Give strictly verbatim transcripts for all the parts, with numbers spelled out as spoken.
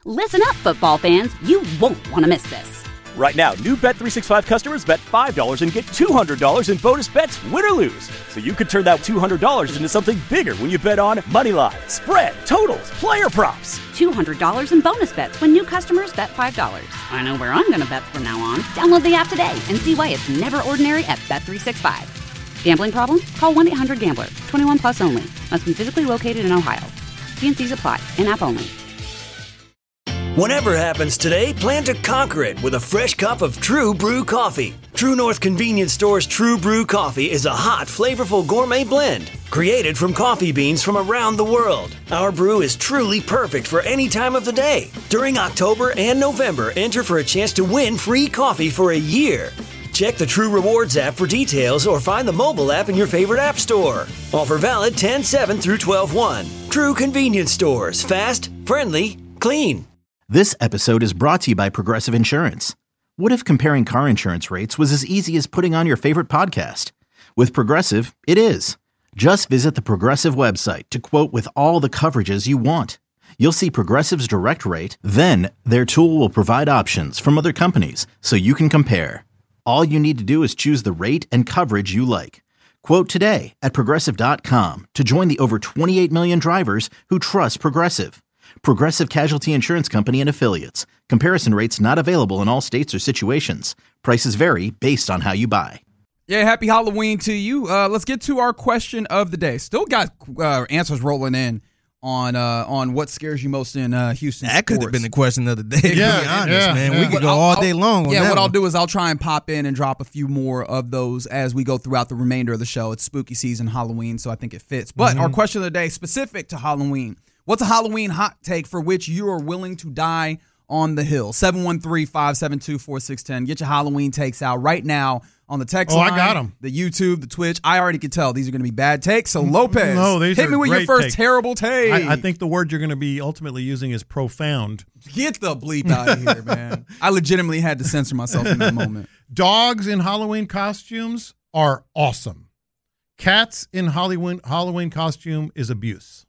Listen up, football fans. You won't want to miss this. Right now, new Bet three sixty-five customers bet five dollars and get two hundred dollars in bonus bets, win or lose. So you could turn that two hundred dollars into something bigger when you bet on money line, spread, totals, player props. two hundred dollars in bonus bets when new customers bet five dollars. I know where I'm going to bet from now on. Download the app today and see why it's never ordinary at Bet three sixty-five. Gambling problem? Call one eight hundred gambler. twenty-one plus only. Must be physically located in Ohio. T and C's apply. In-app only. Whatever happens today, plan to conquer it with a fresh cup of True Brew coffee. True North Convenience Store's True Brew coffee is a hot, flavorful gourmet blend created from coffee beans from around the world. Our brew is truly perfect for any time of the day. During October and November, enter for a chance to win free coffee for a year. Check the True Rewards app for details or find the mobile app in your favorite app store. Offer valid ten seven through twelve one. True Convenience Stores. Fast, friendly, clean. This episode is brought to you by Progressive Insurance. What if comparing car insurance rates was as easy as putting on your favorite podcast? With Progressive, it is. Just visit the Progressive website to quote with all the coverages you want. You'll see Progressive's direct rate, then their tool will provide options from other companies so you can compare. All you need to do is choose the rate and coverage you like. Quote today at Progressive dot com to join the over twenty-eight million drivers who trust Progressive. Progressive Casualty Insurance Company and Affiliates. Comparison rates not available in all states or situations. Prices vary based on how you buy. Yeah, happy Halloween to you. Uh, let's get to our question of the day. Still got uh, answers rolling in on uh, on what scares you most in uh, Houston That sports. could have been the question of the day, Yeah, to be honest, yeah, man. yeah. We could But go I'll- all day long on Yeah, that what I'll one. do is I'll try and pop in and drop a few more of those as we go throughout the remainder of the show. It's spooky season, Halloween, so I think it fits. But Mm-hmm. our question of the day, specific to Halloween. What's a Halloween hot take for which you are willing to die on the hill? seven one three, five seven two, four six one zero. Get your Halloween takes out right now on the text Oh, I line, got 'em. the YouTube, the Twitch. I already can tell these are going to be bad takes. So Lopez, No, these hit are me with your great first takes. terrible take. I, I think the word you're going to be ultimately using is profound. Get the bleep out of here, man. I legitimately had to censor myself in that moment. Dogs in Halloween costumes are awesome. Cats in Halloween Halloween costume is abuse.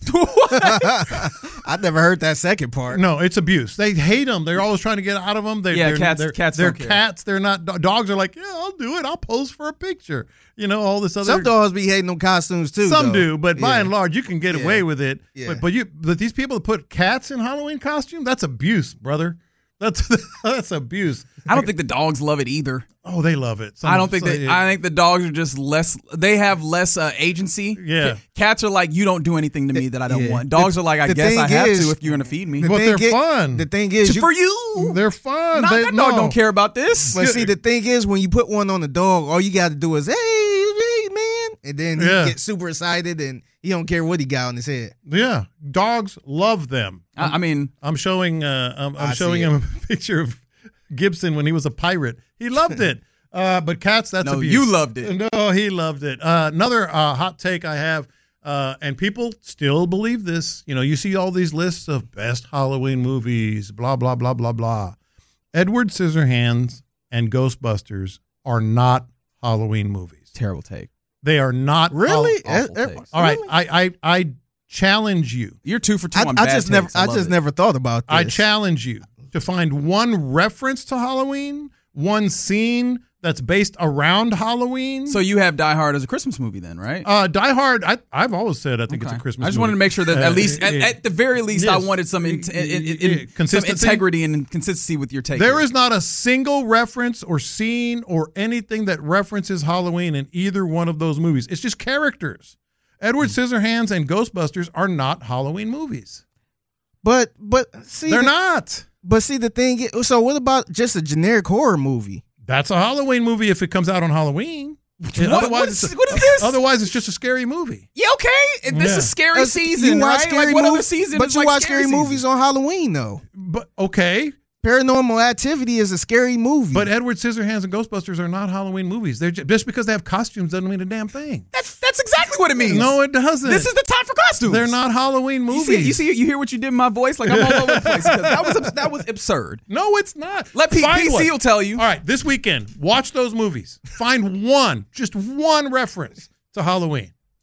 I've never heard that second part. No, it's abuse. They hate them. They're always trying to get out of them. They're, Yeah, they're, cats- They're, cats They're don't care. cats. They're not. Dogs are like, yeah, I'll do it. I'll pose for a picture. You know, all this other. Some dogs be hating on costumes too. Some though. do, but by Yeah. and large, you can get Yeah. away with it. Yeah. But but you but these people that put cats in Halloween costume, that's abuse, brother. That's that's abuse. I don't think the dogs love it either. Oh, they love it. Some- I don't think so- that. I think the dogs are just less. They have less uh, agency. Yeah. C- Cats are like, you don't do anything to me that I don't Yeah. want. Dogs The- are like, I the guess thing I have is- to if you're gonna feed me. The But thing they're i- fun. The thing is, you, For you, They're fun. Nah, They- that dog no. don't care about this. but see, the thing is, when you put one on the dog, all you got to do is, hey, hey, man, and then he Yeah. gets super excited and he don't care what he got on his head. Yeah, dogs love them. I, I mean, I'm showing. Uh, I'm, I'm I showing see him a picture of Gibson when he was a pirate. He loved it. Uh, but cats, that's no, abuse. you loved it. No, he loved it. Uh, another uh, hot take I have, uh, and people still believe this. You know, you see all these lists of best Halloween movies, blah blah blah blah blah. Edward Scissorhands and Ghostbusters are not Halloween movies. Terrible take. They are not. Really? Hall- Awful Eh, eh, takes. all right, really? I, I I challenge you. You're two for two I, on I bad just never, takes. I love just it. never thought about this. I challenge you to find one reference to Halloween, one scene that's based around Halloween. So you have Die Hard as a Christmas movie, then, right? uh, Die Hard, I, I've always said I think it's Okay. a Christmas I just movie. wanted to make sure that Uh, at least, at, yeah. at the very least, I Yes. wanted some in, in, in, in- Yeah, some consistency? integrity and consistency with your take. There here. is not a single reference or scene or anything that references Halloween in either one of those movies. It's just characters. Edward Scissorhands and Ghostbusters are not Halloween movies. But but see, They're the, not. But see, the thing. is- So what about just a generic horror movie? That's a Halloween movie if it comes out on Halloween. What- otherwise, what it's is- a- what is this? Otherwise, it's just a scary movie. Yeah, okay. And This Yeah. is scary Uh, season, you watch right? scary Like what movies, other season But is you like watch scary scary season? movies on Halloween, though. But okay. Paranormal Activity is a scary movie. But Edward Scissorhands and Ghostbusters are not Halloween movies. They're just, just because they have costumes doesn't mean a damn thing. That's that's exactly what it means. No, it doesn't. This is the time for costumes. They're not Halloween You movies. see, you see, you hear what you did in my voice? Like I'm all over the place because that was that was absurd. No, it's not. Let P- Find P C one. will tell you. All right, this weekend, watch those movies. Find one, just one reference to Halloween.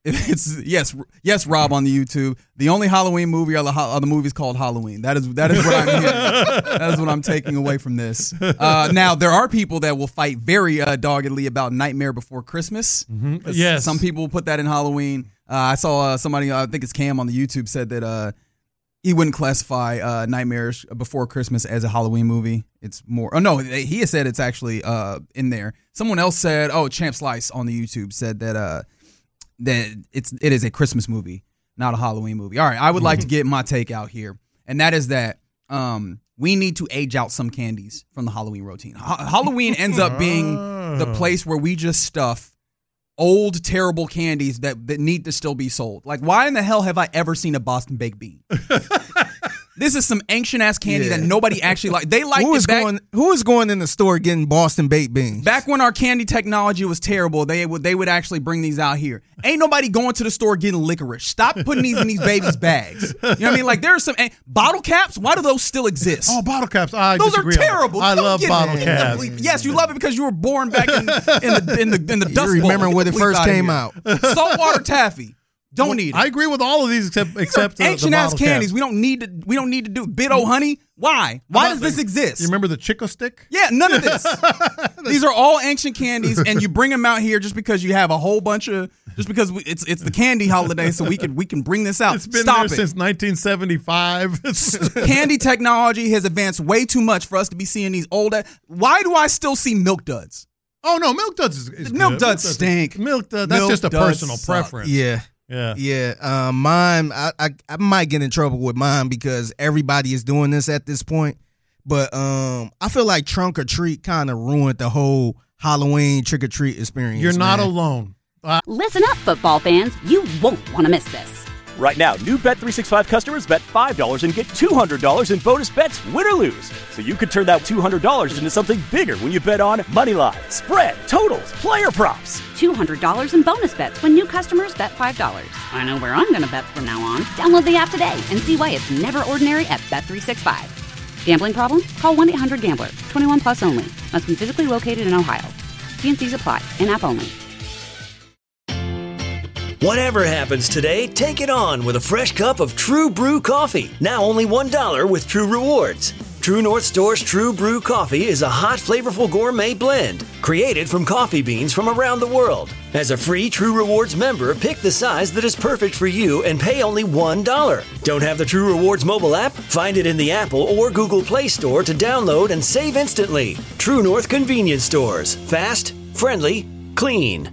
It's yes, yes, Rob on the YouTube. The only Halloween movie are the, are the movies called Halloween. That is that is what I'm hearing. That is what I'm taking away from this. Uh, now there are people that will fight very uh, doggedly about Nightmare Before Christmas. Mm-hmm. Yes, some people will put that in Halloween. Uh, I saw uh, somebody, uh, I think it's Cam on the YouTube, said that uh, he wouldn't classify uh, Nightmares Before Christmas as a Halloween movie. It's more. Oh no, he has said it's actually uh, in there. Someone else said, oh, Champ Slice on the YouTube said that. Uh, that it's it is a Christmas movie, not a Halloween movie. All right, I would like to get my take out here, and that is that um, we need to age out some candies from the Halloween routine. Ha- Halloween ends up being the place where we just stuff old, terrible candies that, that need to still be sold. Like, why in the hell have I ever seen a Boston Baked Bean? This is some ancient ass candy yeah. that nobody actually like. They liked who is it back, going. Who is going in the store getting Boston Baked Beans? Back when our candy technology was terrible, they would they would actually bring these out here. Ain't nobody going to the store getting licorice. Stop putting these in these babies' bags. You know what I mean? Like there are some eh, bottle caps. Why do those still exist? Oh, bottle caps. I those disagree are terrible. I Don't love bottle caps. The, yes, you love it because you were born back in, in the in the in the dust bowl. You remember when it first came out? Saltwater taffy. Don't well, need it. I agree with all of these except these except the, ancient the ass candies. Caps. We don't need to. We don't need to do Bit O Honey. Why? Why does this the, exist? You remember the Chico Stick? Yeah, none of this. These are all ancient candies, and you bring them out here just because you have a whole bunch of. Just because we, it's it's the candy holiday, so we can we can bring this out. It's been Stop there it. since nineteen seventy-five. Candy technology has advanced way too much for us to be seeing these old. Why do I still see Milk Duds? Oh no, Milk Duds is, is Milk good. Duds milk stink. Duds, milk Duds. That's milk just a Duds personal suck. preference. Yeah. Yeah, yeah. Uh, mine, I, I, I might get in trouble with mine because everybody is doing this at this point. But um, I feel like Trunk or Treat kind of ruined the whole Halloween trick or treat experience. You're not man. alone. Uh, Listen up, football fans. You won't want to miss this. Right now, new Bet three sixty-five customers bet five dollars and get two hundred dollars in bonus bets, win or lose. So you could turn that two hundred dollars into something bigger when you bet on money line, spread, totals, player props. two hundred dollars in bonus bets when new customers bet five dollars. I know where I'm going to bet from now on. Download the app today and see why it's never ordinary at Bet three sixty-five. Gambling problem? Call one eight hundred gambler. twenty-one plus only. Must be physically located in Ohio. T and C's apply. In-app only. Whatever happens today, take it on with a fresh cup of True Brew coffee. Now only one dollar with True Rewards. True North Store's True Brew coffee is a hot, flavorful gourmet blend created from coffee beans from around the world. As a free True Rewards member, pick the size that is perfect for you and pay only one dollar. Don't have the True Rewards mobile app? Find it in the Apple or Google Play Store to download and save instantly. True North Convenience Stores. Fast, friendly, clean.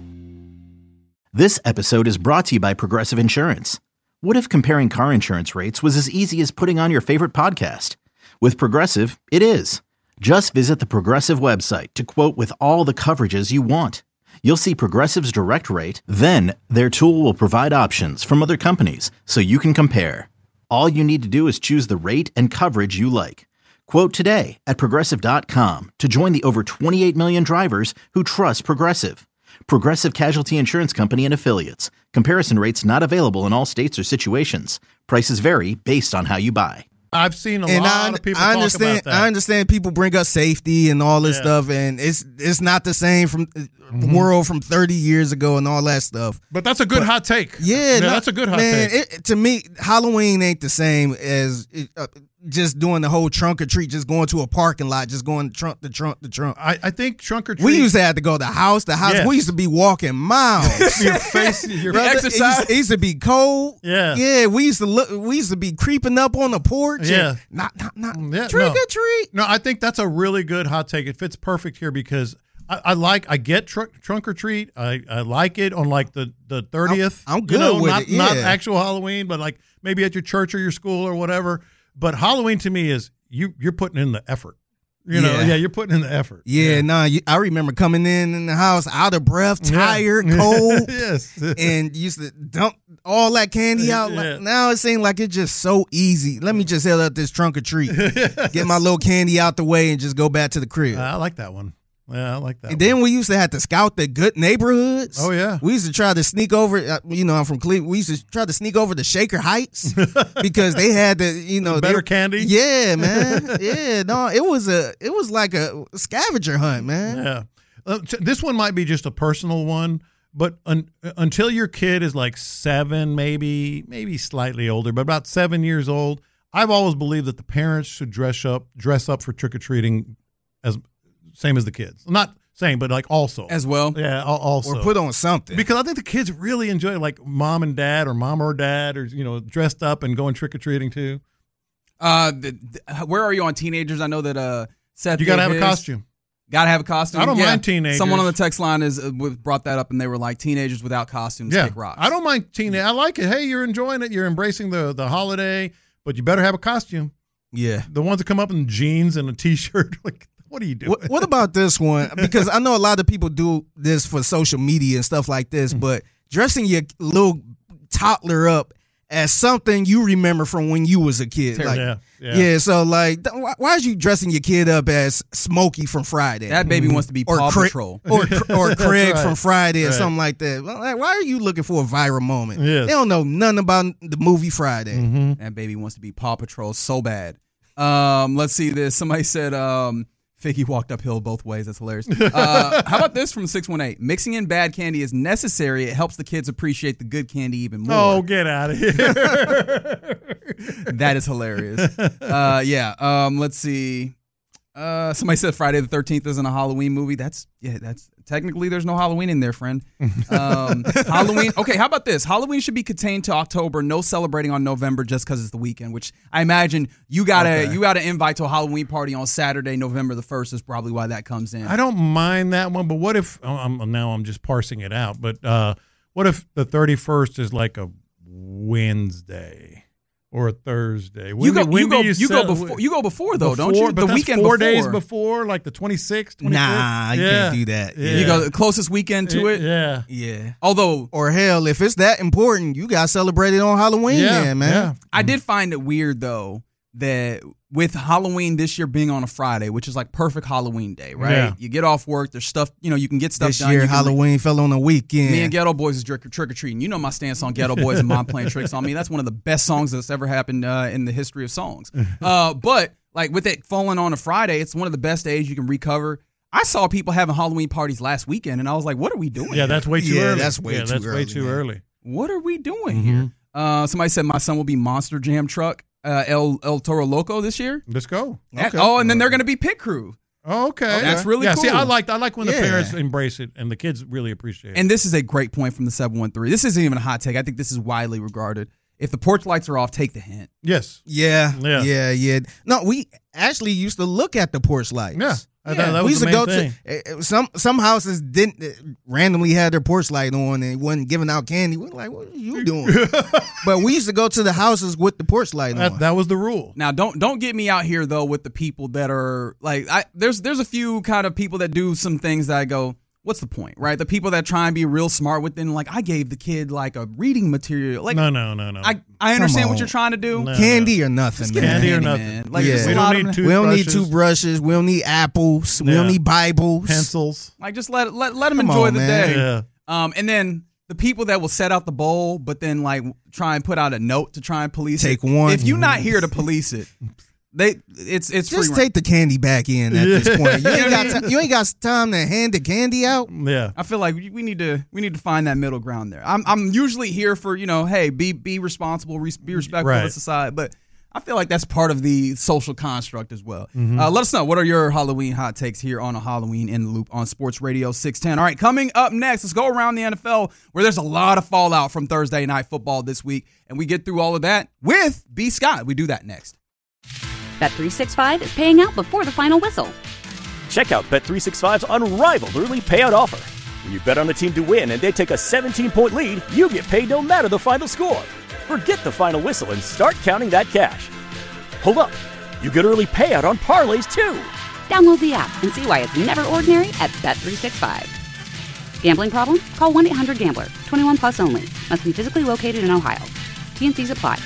This episode is brought to you by Progressive Insurance. What if comparing car insurance rates was as easy as putting on your favorite podcast? With Progressive, it is. Just visit the Progressive website to quote with all the coverages you want. You'll see Progressive's direct rate, then their tool will provide options from other companies so you can compare. All you need to do is choose the rate and coverage you like. Quote today at Progressive dot com to join the over twenty-eight million drivers who trust Progressive. Progressive Casualty Insurance Company and Affiliates. Comparison rates not available in all states or situations. Prices vary based on how you buy. I've seen a and lot I, of people I talk understand, about that. I understand people bring up safety and all this yeah. stuff, and it's it's not the same from mm-hmm. the world from thirty years ago and all that stuff. But that's a good but, hot take. Yeah, yeah no, that's a good hot man, take. It, to me, Halloween ain't the same as uh, just doing the whole trunk or treat, just going to a parking lot, just going trunk to trunk to trunk. I, I think trunk or treat. We used to have to go to house to house. Yes. We used to be walking miles. your face, your Brother, exercise. It used, it used to be cold. Yeah, yeah. We used to look. We used to be creeping up on the porch. Yeah, and not not not yeah, trick no. or treat. No, I think that's a really good hot take. It fits perfect here because I, I like. I get tr- trunk or treat. I, I like it on like the the thirtieth. I'm, I'm good you know, with not, it. Yeah. Not actual Halloween, but like maybe at your church or your school or whatever. But Halloween to me is you you're putting in the effort. You know, Yeah. yeah, you're putting in the effort. Yeah, yeah. nah. You, I remember coming in in the house out of breath, tired, Yeah. cold, yes, and used to dump all that candy out. Yeah. Like, now it seems like it's just so easy. Let me just hit up this trunk or treat, get my little candy out the way, and just go back to the crib. I like that one. Yeah, I like that. And one. then we used to have to scout the good neighborhoods. Oh, yeah. We used to try to sneak over. uh, You know, I'm from Cleveland. We used to try to sneak over to Shaker Heights because they had the, you know, better they, candy. Yeah, man. Yeah, no, it was a, it was like a scavenger hunt, man. Yeah. Uh, t- this one might be just a personal one, But un, until your kid is like seven, maybe, maybe slightly older, but about seven years old, I've always believed that the parents should dress up, dress up for trick or treating, as same as the kids. Not same, but like also as well. Yeah, al- also Or put on something. because I think the kids really enjoy it, like mom and dad, or mom or dad, or you know, dressed up and going trick or treating too. Uh, the, the, where are you on teenagers? I know that uh, Seth. You got to have his. a costume. Got to have a costume. I don't Yeah. mind teenagers. Someone on the text line is uh, brought that up, and they were like, "Teenagers without costumes Yeah, kick rocks." I don't mind teenage. I like it. Hey, you're enjoying it. You're embracing the the holiday, but you better have a costume. Yeah. The ones that come up in jeans and a t-shirt, like, what are you doing? What, what about this one? Because I know a lot of people do this for social media and stuff like this, but dressing your little toddler up as something you remember from when you was a kid. Like, yeah, yeah. yeah. so like, th- why, why is you dressing your kid up as Smokey from Friday? That baby wants to be or Paw Cra- Patrol. or or Craig right. from Friday or Right. something like that. Well, like, why are you looking for a viral moment? Yes. They don't know nothing about the movie Friday. Mm-hmm. That baby wants to be Paw Patrol so bad. Um, let's see this. Somebody said um, Figgy walked uphill both ways. That's hilarious. Uh, how about this from six one eight? Mixing in bad candy is necessary. It helps the kids appreciate the good candy even more. Oh, get out of here. That is hilarious. Uh, yeah. Um, let's see. Uh, somebody said Friday the thirteenth isn't a Halloween movie. That's yeah. That's technically there's no Halloween in there, friend. Um, Halloween. Okay. How about this? Halloween should be contained to October. No celebrating on November just because it's the weekend. Which I imagine you gotta Okay. you gotta invite to a Halloween party on Saturday, November the first is probably why that comes in. I don't mind that one, but what if, oh, I'm, now I'm just parsing it out, but uh, what if the thirty-first is like a Wednesday? Or a Thursday. When You go. do- when You do go. you You go sell- before. You go before though, don't Before- you? But The that's weekend four before. days before, like the twenty-sixth, twenty-fifth. Nah, you Yeah. can't do that. Yeah. You go the closest weekend to it. Yeah. Yeah. Although Or hell, if it's that important, you got to celebrate it on Halloween, Yeah, then, man. yeah. I did find it weird though that with Halloween this year being on a Friday, which is like perfect Halloween day, right? Yeah. You get off work, there's stuff, you know, you can get stuff This done. year, you can- Halloween fell on a weekend. Me and Ghetto Boys is trick or treating. You know my stance on Ghetto Boys and Mom playing tricks on me. That's one of the best songs that's ever happened uh, in the history of songs. Uh, but like with it falling on a Friday, it's one of the best days you can recover. I saw people having Halloween parties last weekend, and I was like, "What are we doing? Yeah, that's way too Yeah, early. that's way yeah, too that's early, way too man. early. What are we doing Mm-hmm. here?" Uh, somebody said my son will be Monster Jam Truck uh, El El Toro Loco this year. Let's go. Okay. Oh, and then they're going to be Pit Crew. Oh, okay. That's really yeah, see, cool. I like I like when the Yeah. parents embrace it and the kids really appreciate it. And this is a great point from the seven one three. This isn't even a hot take. I think this is widely regarded. If the porch lights are off, take the hint. yes. Yeah, Yeah. yeah, yeah. No, we actually used to look at the porch lights. Yeah. I Yeah. thought that we was used the to main go thing. to uh, some some houses didn't uh, randomly had their porch light on and wasn't giving out candy. We're like, what are you doing? But we used to go to the houses with the porch light on. That, that was the rule. Now, don't don't get me out here though with the people that are like, I there's there's a few kind of people that do some things that I go, what's the point, right? The people that try and be real smart within, like, I gave the kid like a reading material, like, No, no, no, no. I I understand Come what on. you're trying to do. No. Candy or nothing, Get man. Candy or candy, nothing. man. Like, Yeah. just We allow don't them need to- two- We don't need Toothbrushes. toothbrushes. We don't need apples. We don't Yeah. need Bibles. Pencils. like just let let let them Come enjoy on, the man. day. Yeah. Um, and then the people that will set out the bowl, but then like try and put out a note to try and police Take it. one. If you're not here to police it, they it's it's Just free take the candy back in at this point. You ain't got ti- you ain't got time to hand the candy out. Yeah. I feel like we we need to we need to find that middle ground there. I'm I'm usually here for, you know, hey, be be responsible, res- be respectful Right. of society, but I feel like that's part of the social construct as well. Mm-hmm. Uh, let us know, what are your Halloween hot takes here on a Halloween in the Loop on Sports Radio six ten. All right, coming up next, let's go around the N F L where there's a lot of fallout from Thursday Night Football this week, and we get through all of that with B. Scott. We do that next. Bet three sixty-five is paying out before the final whistle. Check out Bet three sixty-five's unrivaled early payout offer. When you bet on a team to win and they take a seventeen-point lead, you get paid no matter the final score. Forget the final whistle and start counting that cash. Hold up. You get early payout on parlays, too. Download the app and see why it's never ordinary at Bet three sixty-five. Gambling problem? Call one eight hundred gambler. twenty-one plus only. Must be physically located in Ohio. T N Cs apply.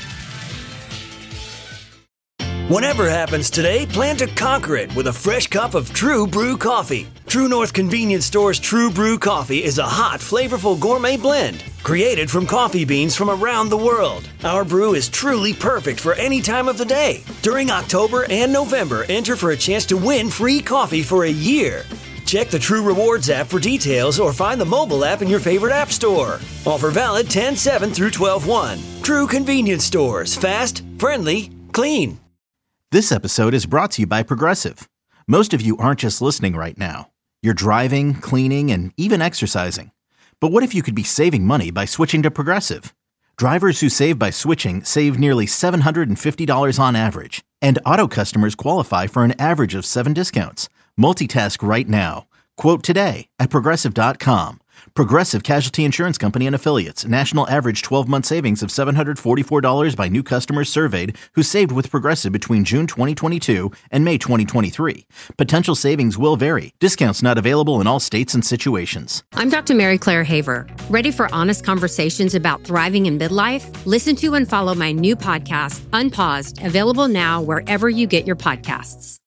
Whatever happens today, plan to conquer it with a fresh cup of True Brew coffee. True North Convenience Store's True Brew coffee is a hot, flavorful gourmet blend created from coffee beans from around the world. Our brew is truly perfect for any time of the day. During October and November, enter for a chance to win free coffee for a year. Check the True Rewards app for details or find the mobile app in your favorite app store. Offer valid ten seven through twelve one. True convenience stores. Fast, friendly, clean. This episode is brought to you by Progressive. Most of you aren't just listening right now. You're driving, cleaning, and even exercising. But what if you could be saving money by switching to Progressive? Drivers who save by switching save nearly seven hundred fifty dollars on average. And auto customers qualify for an average of seven discounts. Multitask right now. Quote today at Progressive dot com. Progressive Casualty Insurance Company and Affiliates. National average twelve-month savings of seven hundred forty-four dollars by new customers surveyed who saved with Progressive between June twenty twenty-two and May twenty twenty-three. Potential savings will vary. Discounts not available in all states and situations. I'm Doctor Mary Claire Haver. Ready for honest conversations about thriving in midlife? Listen to and follow my new podcast, Unpaused, available now wherever you get your podcasts.